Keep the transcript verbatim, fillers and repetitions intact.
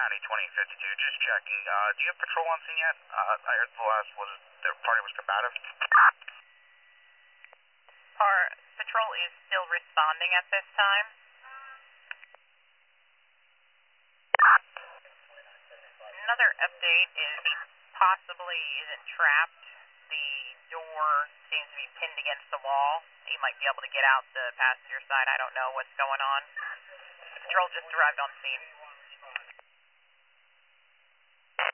County twenty fifty-two, just checking. Uh, do you have patrol on scene yet? Uh, I heard the last was the party was combative. Our patrol is still responding at this time. Another update is he possibly isn't trapped. The door seems to be pinned against the wall. He might be able to get out the passenger side. I don't know what's going on. Patrol just arrived on scene.